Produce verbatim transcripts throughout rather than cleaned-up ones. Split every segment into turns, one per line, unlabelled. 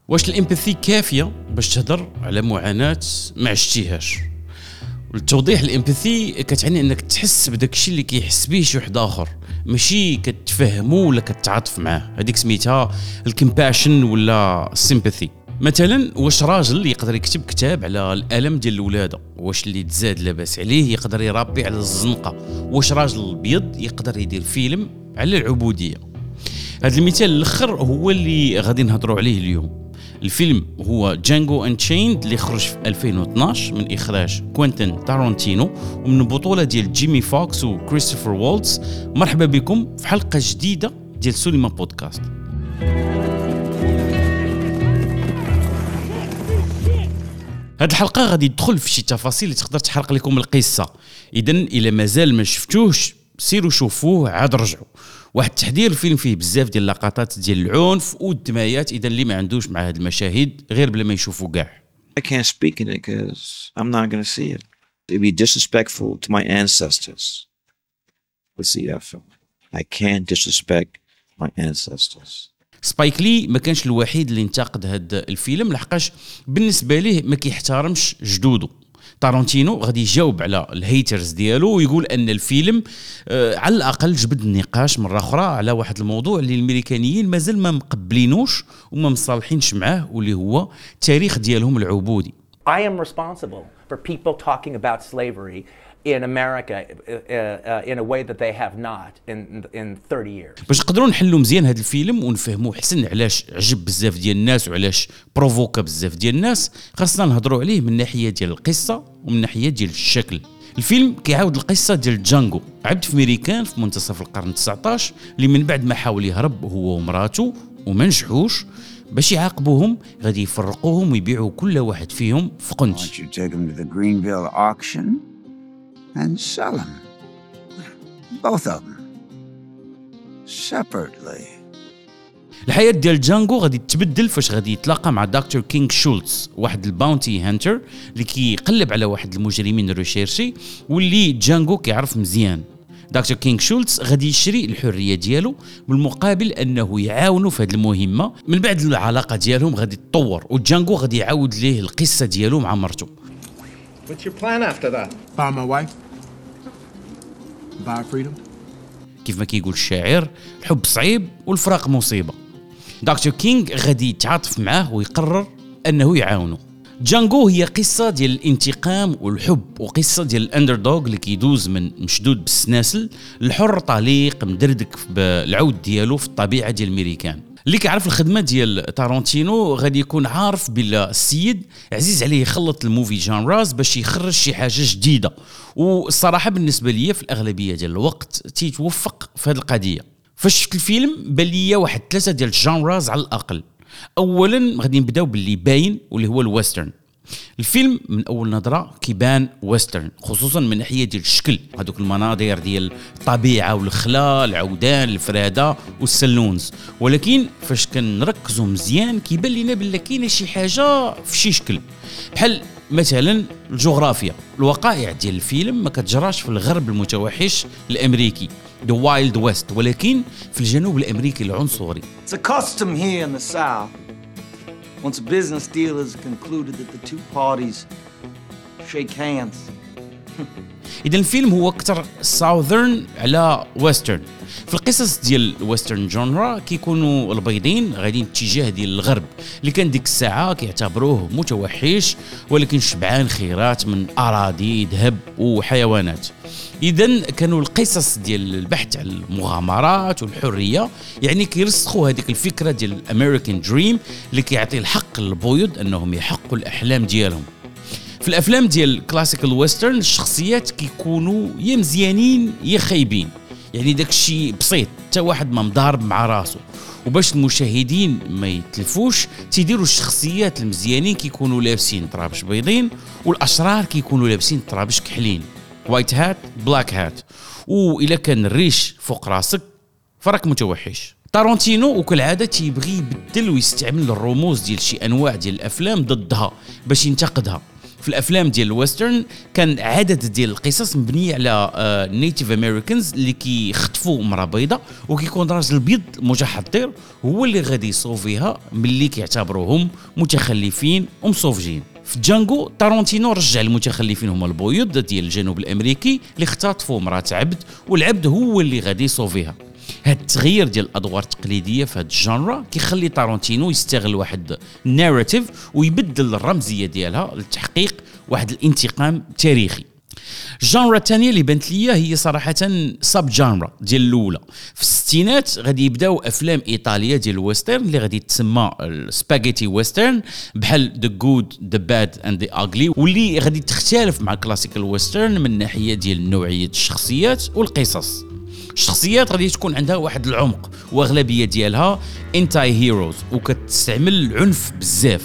واش الامباثي كافيه باش تهضر على معاناه ما عشتيهاش؟ للتوضيح، الامباثي كتعني انك تحس بداك الشيء اللي كيحس به شي واحد اخر، ماشي كتفهمه ولا كتعاطف معاه. هذيك سميتها الكمباشن ولا السيمباثي. مثلا واش راجل يقدر يكتب كتاب على الالم ديال الولاده؟ واش اللي تزاد لاباس عليه يقدر يرابي على الزنقه؟ واش راجل ابيض يقدر يدير فيلم على العبوديه؟ هذا المثال الاخر هو اللي غادي نهضروا عليه اليوم. الفيلم هو جانجو انشيند اللي خرج في ألفين واثناش من إخراج كوينتين تارانتينو ومن البطولة ديال جيمي فوكس وكريستوفر والتز. مرحبا بكم في حلقة جديدة ديال سينما بودكاست. هاد الحلقة غادي تدخل في شي تفاصيل اللي تقدر تحرق لكم القصة. إذن إلى مازال ما شفتوش سيروا شوفوه عاد رجعوا. واحد التحذير، الفيلم فيه بزاف ديال اللقطات ديال العنف والدمايات، اذا اللي ما عندوش مع هاد المشاهد غير بلا ما يشوفوا كاع.
I can't speak in it because I'm not going to see it. It'd be disrespectful to my ancestors to see that film. I can't disrespect my ancestors.
سبايك لي ما كانش الوحيد اللي انتقد هاد الفيلم، لحقاش بالنسبه ليه ما كيحترمش جدوده. تارانتينو غادي يجاوب على الهيترز ديالو ويقول ان الفيلم آه على الاقل جبد النقاش مره اخرى على واحد الموضوع اللي الامريكانيين مازال ما مقبلينوش وما مصالحينش معاه، واللي هو التاريخ ديالهم العبودي.
I am responsible for people talking about slavery in America uh, uh, in a way that they have not in in thirty years.
باش نقدروا نحلوا مزيان هذا الفيلم ونفهموا حسن علاش عجب بزاف ديال الناس وعلاش بروفوكا بزاف ديال الناس، خاصنا نهضروا عليه من ناحيه ديال القصه ومن ناحيه ديال الشكل. الفيلم كيعاود القصه ديال جانجو، عبد في امريكان في منتصف القرن التسعطاش اللي من بعد ما حاول يهرب هو ومراته وما نجحوش، باش يعاقبوهم غادي يفرقوهم ويبيعوا كل واحد فيهم في قنت.
and sell them, both of them, separately.
الحياة ديال جانجو غادي تتبدل فاش غادي يتلاقى مع دكتور كينغ شولتز، واحد الباونتي هانتر اللي كيقلب على واحد المجرمين الريشيرشي واللي جانجو كيعرف مزيان. دكتور كينغ شولتز غادي يشري الحرية ديالو بالمقابل أنه يعاونوا في هذه المهمة. من بعد العلاقة ديالهم غادي تطور وجانجو غادي يعاود ليه القصة ديالو مع مرته.
What's your plan after that?
Buy my wife. Buy freedom.
كيف ما كيقول الشاعر، الحب صعيب والفراق مصيبة. دكتور كينغ غادي يتعاطف معاه ويقرر أنه يعاونه. جانجو هي قصة ديال الانتقام والحب، وقصة ديال الاندردوغ اللي كيدوز من مشدود بالسناسل الحر طليق مدردك بالعود ديالو في الطبيعة ديال الميريكان. اللي كيعرف الخدمه ديال تارانتينو غادي يكون عارف بلا السيد عزيز عليه يخلط الموفي جانراز باش يخرج شي حاجه جديده، والصراحه بالنسبه لي في الاغلبيه ديال الوقت تيتوفق في هذه القضيه. فاش شفت الفيلم بان ليا واحد ثلاثه ديال الجانراز على الاقل. اولا غادي نبداو باللي باين واللي هو الويسترن. الفيلم من اول نظره كيبان ويسترن، خصوصا من ناحيه ديال الشكل، هذوك المناظر ديال الطبيعه والخلا، العودان، الفراده والسلونز. ولكن فاش كنركزوا مزيان كيبان لنا بلا كاينه شي حاجه في شي شكل، بحال مثلا الجغرافيا. الوقائع ديال الفيلم ما كتجراش في الغرب المتوحش الامريكي The Wild West، ولكن في الجنوب الامريكي العنصري.
It's a custom here in the South. Once a business deal is concluded that the two parties shake hands.
إذا الفيلم هو أكثر ساوذرن على ويسترن. في القصص ديال الويسترن جونرا كيكونوا البيضين غاديين اتجاه ديال الغرب اللي كان ديك الساعة كيعتبروه متوحش ولكن شبعان خيرات من أراضي ذهب وحيوانات. إذن كانوا القصص ديال البحث عن المغامرات والحرية، يعني كيرسخوا هذيك الفكرة ديال الأمريكان دريم اللي كيعطي الحق للبيض أنهم يحققوا الأحلام ديالهم. في الافلام ديال كلاسيكال ويسترن الشخصيات كيكونوا يا مزيانين يا خايبين، يعني داك الشيء بسيط حتى واحد ما مضارب مع راسه. وباش المشاهدين ما يتلفوش تيديروا الشخصيات المزيانين كيكونوا لابسين طرابش بيضين والاشرار كيكونوا لابسين طرابش كحلين، وايت هات بلاك هات، واذا كان الريش فوق راسك فراك متوحش. تارانتينو وكالعاده تيبغي يبدل ويستعمل الرموز ديال شي انواع ديال الافلام ضدها باش ينتقدها. في الافلام ديال الويسترن كان عدد ديال القصص مبنيه على نيتيف امريكانز اللي كيخطفوا امراه بيضاء، وكيكون راجل بيض متحضر هو اللي غادي يصوفيها ملي كيعتبروهم متخلفين ومصوفجين. في جانجو تارونتينو رجع المتخلفين هما البيض ديال الجنوب الامريكي اللي اختطفوا امراه عبد، والعبد هو اللي غادي يصوفيها. هاد التغيير ديال الادوار التقليديه في هاد الجانرا كيخلي تارونتينو يستغل واحد الناراتيف ويبدل الرمزيه ديالها لتحقيق واحد الانتقام تاريخي. الجانرا الثانيه اللي بانت ليا هي صراحه سب جانرا ديال الاولى. في الستينات غادي يبداو افلام ايطاليه ديال الويسترن اللي غادي تسمى السباغيتي ويسترن، بحال ذا جود ذا باد اند ذا اغلي، واللي غادي تختلف مع الكلاسيكال ويسترن من ناحيه ديال نوعيه الشخصيات والقصص. الشخصيات غادي تكون عندها واحد العمق، واغلبيه ديالها انتاي هيروز وكتستعمل العنف بزاف.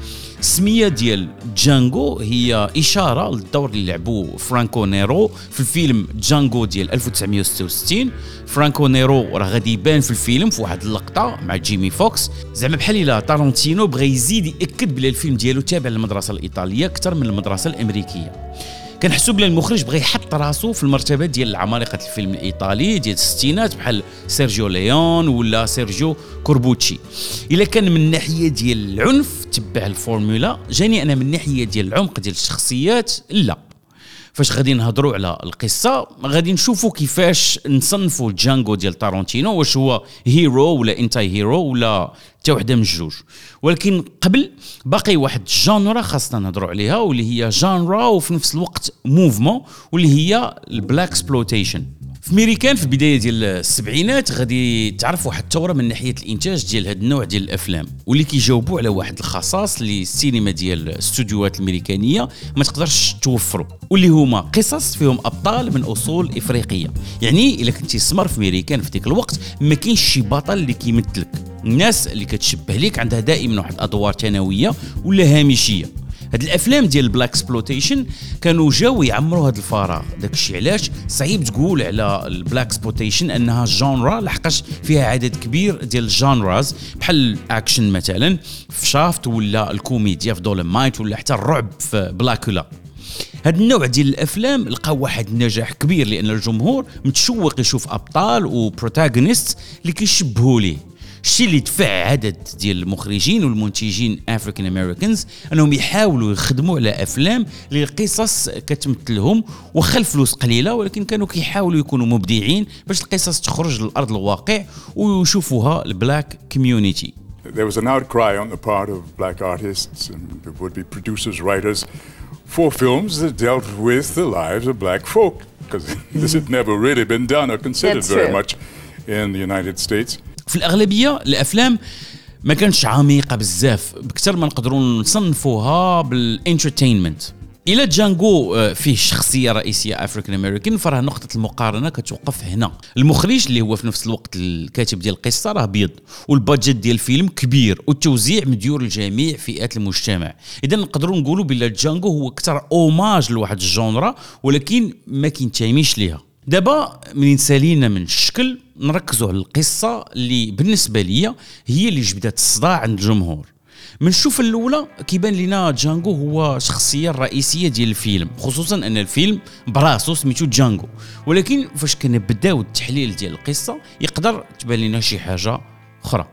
السميه ديال جانجو هي اشاره للدور اللي لعبوه فرانكو نيرو في الفيلم جانجو ديال ألف وتسعمائة وستة وستين. فرانكو نيرو راه غادي يبان في الفيلم في واحد اللقطه مع جيمي فوكس، زعما بحال الا تارونتينو بغى يزيد ياكد بلي الفيلم ديالو تابع للمدرسه الايطاليه اكثر من المدرسه الامريكيه. كنحسوا بلي المخرج بغى يحط راسو في المرتبه ديال العمالقه الفيلم الايطالي ديال الستينات بحال سيرجيو ليون ولا سيرجيو كوربوتشي. الا كان من ناحيه ديال العنف تبع الفورمولا، جاني انا من ناحيه ديال العمق ديال الشخصيات لا. فاش غادي نهضروا على القصه غادي نشوفوا كيفاش نصنفوا جانجو ديال تارونتينو، واش هو هيرو ولا انتاي هيرو ولا حتى وحده من الجوج. ولكن قبل باقي واحد الجانرا خاصنا نهضروا عليها، واللي هي جانرا وفي نفس الوقت موفمون، واللي هي البلاك اكسبلويتيشن. في ميريكان في البدايه ديال السبعينات غادي تعرف واحد الثوره من ناحيه الانتاج ديال هذا النوع ديال الافلام، واللي كيجاوبوا على واحد الخصاص اللي السينما ديال الاستوديوهات الامريكانيه ما تقدرش توفروا، واللي هما قصص فيهم ابطال من اصول افريقيه. يعني الا كنتي سمر في ميريكان في ديك الوقت ما كاينش شي بطل اللي كيمثلك، الناس اللي كتشبه ليك عندها دائما واحد ادوار ثانويه ولا هامشيه. هاد الافلام ديال البلاك اكسبلويتيشن كانوا جاو يعمروا هاد الفراغ. داكشي علاش صعيب تقول على البلاك اكسبلويتيشن انها جانرا، لحقاش فيها عدد كبير ديال الجانراز بحال الاكشن مثلا في شافت، ولا الكوميديا في دولمايت، ولا حتى الرعب في بلاكولا. هاد النوع ديال الافلام لقاو واحد النجاح كبير لان الجمهور متشوق يشوف ابطال وبروتاغونيست اللي كيشبهوا ليه. الشيء اللي دفع عدد ديال المخرجين والمنتجين افريكان امريكانز انهم يحاولوا يخدموا على افلام اللي القصص كتمثلهم، واخا الفلوس قليله ولكن كانوا كيحاولوا يكونوا مبدعين باش القصص تخرج للارض الواقع ويشوفوها البلاك كوميونيتي.
There was an outcry on the part of black artists and the would-be producers, writers for films that dealt with the lives of black folk, because this had never really been done or considered very much in the United States.
في الأغلبية الأفلام ما كانتش عميقة بزاف، بكثر ما نقدروا نصنفوها بالانترتينمنت. إلى جانجو فيه شخصية رئيسية أفريكان أمريكان، فراه نقطة المقارنة كتوقف هنا. المخرج اللي هو في نفس الوقت الكاتب ديال القصة راه بيض، والبادجت ديال الفيلم كبير، والتوزيع مديور لجميع فئات المجتمع. إذا نقدروا نقولوا بلا جانجو هو أكثر أوماج لواحد الجونرا ولكن ما كينتميش ليها. دابا منين سالينا من الشكل نركزوا على القصة اللي بالنسبة لي هي اللي جبدت الصداع عند الجمهور. من الشوف الاولى كيبان لنا جانجو هو الشخصيه الرئيسيه ديال الفيلم، خصوصا ان الفيلم براسو سميتو جانجو، ولكن فاش كنبداو التحليل ديال القصه يقدر تبان لنا شي حاجه اخرى.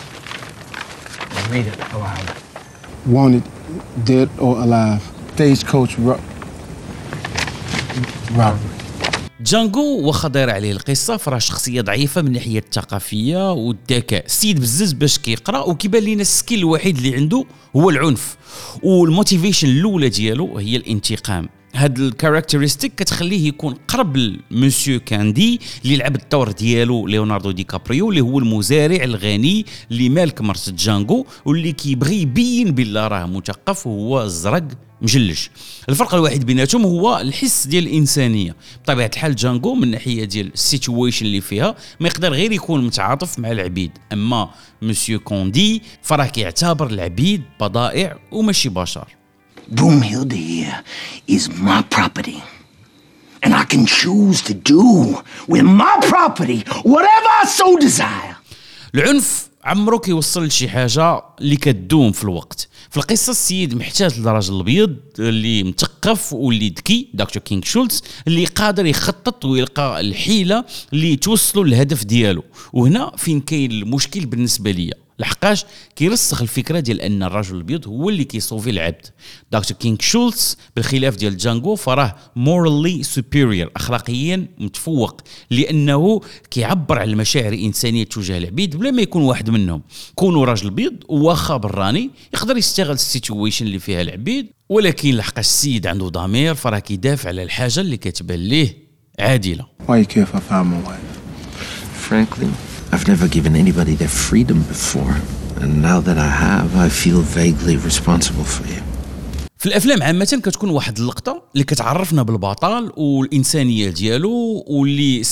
Wanted, dead or alive. Stagecoach robbery.
جانجو واخا داير عليه القصه فراه شخصيه ضعيفه من الناحيه الثقافيه والذكاء، السيد بزز باش كيقرا وكيبان لينا السكيل الوحيد اللي عنده هو العنف، والموتيفيشن الاولى ديالو هي الانتقام. هاد الكاركتيرستيك كتخليه يكون قرب لمسيو كاندي اللي لعب الدور ديالو ليوناردو دي كابريو، اللي هو المزارع الغني اللي مالك مرت جانجو واللي كيبغي يبين بلا راه مثقف وهو الزرق مجلش. الفرق الوحيد بيناتهم هو الحس ديال الانسانيه. بطبيعه الحال جانجو من ناحيه ديال السيتويشن اللي فيها ما يقدر غير يكون متعاطف مع العبيد، اما مسيو كوندي فراه كيعتبر العبيد بضائع وماشي بشر.
Broomhilda here is my property, and I can choose to do with my property whatever I so desire.
العنف عمرو كيوصل لشي حاجه اللي كتدوم في الوقت. في القصه السيد محتاج للراجل الابيض اللي مثقف واللي ذكي دكتور كينغ شولتز اللي قادر يخطط ويلقى الحيله اللي توصلوا للهدف ديالو. وهنا فين كاين المشكل بالنسبه ليا، لحقاش كيرسخ الفكره ديال ان الرجل الابيض هو اللي كيصوفي العبد. دكتور كينغ شولتز بالخلاف ديال جانجو فراه مورالي سوبيريور، اخلاقيا متفوق، لانه كيعبر على المشاعر الانسانيه تجاه العبيد بلا ما يكون واحد منهم. كونوا راجل ابيض واخا براني يقدر يستغل السيتويشن اللي فيها العبيد، ولكن لحقاش السيد عنده ضمير فراه كيدافع على الحاجه اللي كتبان ليه عادله.
Why you care if I found my wife?
Frankly, I've never given anybody their freedom before, and now that I have, I feel vaguely responsible for you.
في الافلام عامه كتكون واحد اللقطه اللي كتعرفنا بالبطل والانسانيه ديالو، واللي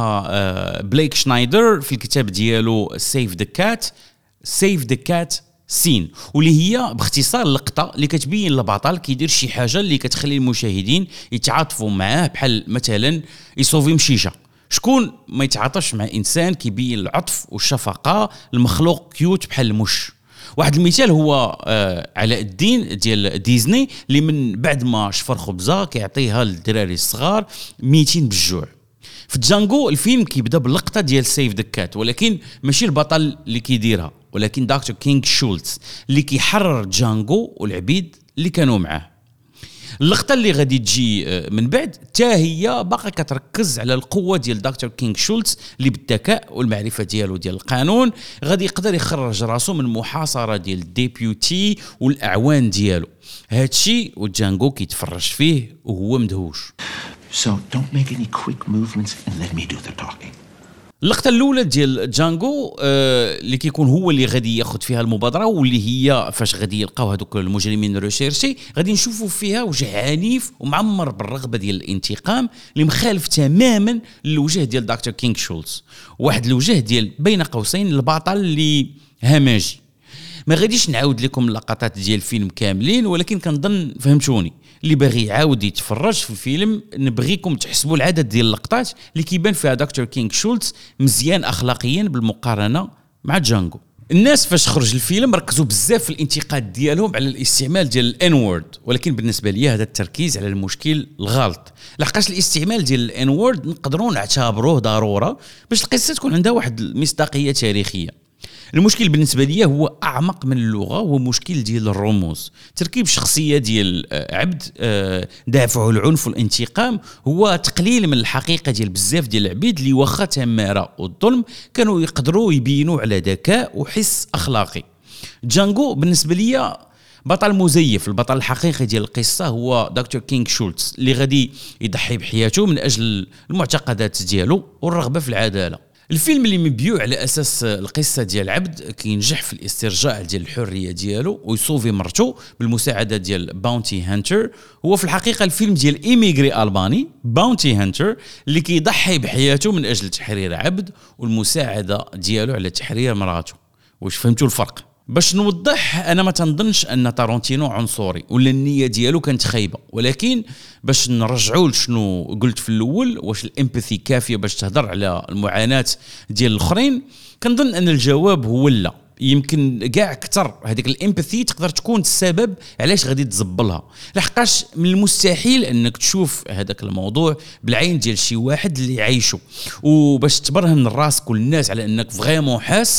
سماها بليك شنايدر في الكتاب ديالو سيف ذا كات سيف ذا كات سين، واللي هي باختصار اللقطه اللي كتبين البطل كيدير شي حاجه اللي كتخلي المشاهدين يتعاطفوا معاه، بحال مثلا يصوفي مشيشه. شكون ما يتعاطفش مع انسان كيبين العطف والشفقه، المخلوق كيوت بحال المش. واحد المثال هو آه علاء الدين ديال ديزني اللي من بعد ما شفر خبزه كيعطيها للدراري الصغار ميتين بالجوع. في جانجو الفيلم كيبدا باللقطه ديال سيف ذا كات، ولكن ماشي البطل اللي كيديرها، ولكن دكتور كينغ شولتز اللي كيحرر جانجو والعبيد اللي كانوا معاه. اللقطه اللي غادي تجي من بعد تا هي باقا كتركز على القوه ديال دكتور كينغ شولتز اللي بالذكاء والمعرفه ديالو ديال القانون غادي يقدر يخرج راسو من محاصره ديال الديبيوتي والاعوان ديالو. هادشي وجانجو كيتفرج فيه وهو مدهوش.
So don't make any quick movements and let me do the talking.
اللقطه الاولى ديال جانجو آه اللي كيكون هو اللي غادي ياخذ فيها المبادره، واللي هي فاش غادي يلقاو هذوك المجرمين الريشيرشي غادي نشوفوا فيها وجه عنيف ومعمر بالرغبه ديال الانتقام اللي مخالف تماما للوجه ديال دكتور كينغ شولتز، واحد الوجه ديال بين قوسين البطل اللي هماجي. ما غاديش نعاود لكم اللقطات ديال الفيلم كاملين، ولكن كنظن فهمتوني. اللي باغي يعاود يتفرج في الفيلم نبغيكم تحسبوا العدد ديال اللقطات اللي كيبان فيها دكتور كينغ شولتز مزيان اخلاقيا بالمقارنه مع جانجو. الناس فاش خرج الفيلم ركزوا بزاف في الانتقاد ديالهم على الاستعمال ديال الان وورد، ولكن بالنسبه لي هذا التركيز على المشكل الغلط، لحقاش الاستعمال ديال الان وورد نقدروا نعتبروه ضروره باش القصه تكون عندها واحد المصداقيه تاريخيه. المشكل بالنسبه لي هو اعمق من اللغه، هو مشكل ديال الرموز. تركيب شخصيه ديال عبد دافعه العنف والانتقام هو تقليل من الحقيقه ديال بزاف ديال العبيد اللي واخا تماره والظلم كانوا يقدروا يبينوا على ذكاء وحس اخلاقي. جانجو بالنسبه لي بطل مزيف. البطل الحقيقي ديال القصه هو دكتور كينغ شولتز اللي غادي يضحي بحياته من اجل المعتقدات ديالو والرغبه في العداله. الفيلم اللي مبيوع على اساس القصه ديال العبد كينجح في الاسترجاع ديال الحريه ديالو ويصوفي مرته بالمساعده ديال باونتي هانتر. هو في الحقيقه الفيلم ديال ايميغري الباني باونتي هانتر اللي كيضحي بحياته من اجل تحرير عبد والمساعده ديالو على تحرير مراته. واش فهمتوا الفرق؟ باش نوضح، انا ما تنظنش ان تارونتينو عنصري ولا النيه ديالو كانت خايبه، ولكن باش نرجعوا لشنو قلت في الاول، واش الامباثي كافيه باش تهضر على المعاناه ديال الاخرين؟ كنظن ان الجواب هو لا. يمكن كاع اكثر هذيك الامباثي تقدر تكون السبب علاش غادي تزبلها، لحقاش من المستحيل انك تشوف هذاك الموضوع بالعين ديال شي واحد اللي عايشه، وباش تبرهن راسك والناس على انك فريمون حاس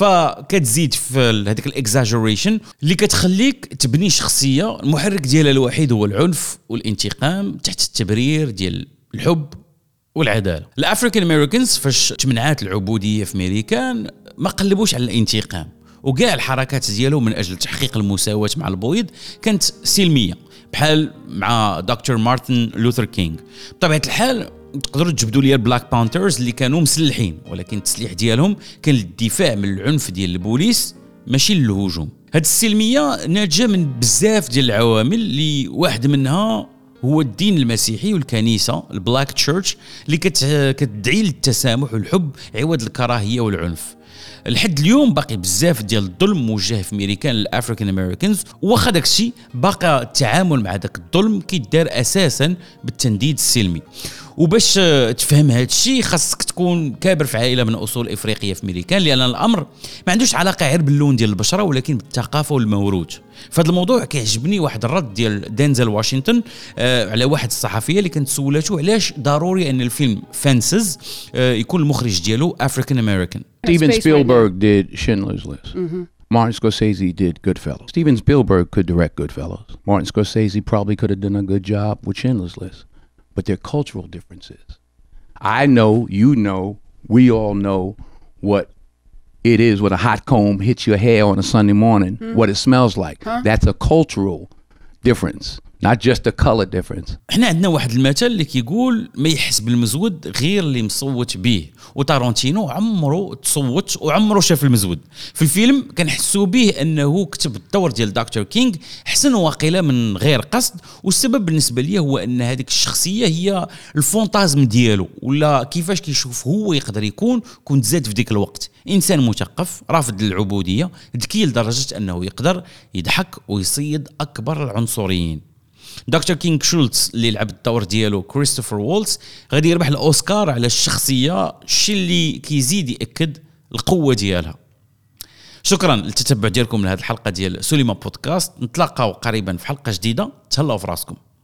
فكتزيد في هذيك الاكزاجريشن اللي كتخليك تبني شخصيه المحرك ديالها الوحيد هو العنف والانتقام تحت التبرير ديال الحب والعداله. الافريكان امريكانز فاش تمنعات العبوديه في امريكان ما قلبوش على الانتقام، وكاع الحركات ديالو من اجل تحقيق المساواه مع البويض كانت سلميه، بحال مع دكتور مارتن لوثر كينغ. بطبيعه الحال تقدروا تجبدوا لي البلاك بانثرز اللي كانوا مسلحين، ولكن التسليح ديالهم كان للدفاع من العنف ديال البوليس ماشي للهجوم. هاد السلميه ناتجه من بزاف ديال العوامل اللي واحد منها هو الدين المسيحي والكنيسه البلاك تشيرش اللي كتدعي للتسامح والحب عوض الكراهيه والعنف. لحد اليوم باقي بزاف ديال الظلم موجه في امريكان للافريكان امريكانز، واخا داكشي باقي التعامل مع داك الظلم كيدار اساسا بالتنديد السلمي. وباش تفهم هذا الشيء خاصك تكون كابر في عائله من اصول افريقيه في امريكان، لان الامر ما عندوش علاقه غير باللون ديال البشره ولكن بالثقافه والموروث. فهذا الموضوع كيعجبني واحد الرد ديال دينزل واشنطن آه على واحد الصحفيه اللي كانت سولته علاش ضروري ان الفيلم فانسز آه يكون المخرج ديالو افريكان امريكان.
Steven Spielberg did Schindler's List. Mm-hmm. Martin Scorsese did Goodfellas. Steven Spielberg could direct Goodfellas. Martin Scorsese probably could have done a good job with Schindler's List. But there are cultural differences. I know, you know, we all know what it is when a hot comb hits your hair on a Sunday morning, mm. what it smells like. Huh? That's a cultural difference, not just a color difference.
احنا عندنا واحد المثل اللي كيقول ما يحس بالمزود غير اللي مصوت به، وتارانتينو عمره تصوت وعمره شاف المزود. في الفيلم كنحسوا به انه كتب الدور ديال دكتور كينغ حسن واقيلا من غير قصد، والسبب بالنسبه لي هو ان هذيك الشخصيه هي الفونتازم ديالو ولا كيفاش كيشوف هو يقدر يكون كنت زاد في ديك الوقت انسان مثقف رافض للعبوديه ذكي لدرجه انه يقدر يضحك ويصيد اكبر العنصريين. دكتور كينغ شولتز اللي لعب الدور ديالو كريستوفر وولتز غادي يربح الاوسكار على الشخصيه، الشيء اللي كيزيد ياكد القوه ديالها. شكرا للتتبع ديالكم لهذه الحلقه ديال سوليما بودكاست، نتلاقاو قريبا في حلقه جديده، تهلاو في راسكم.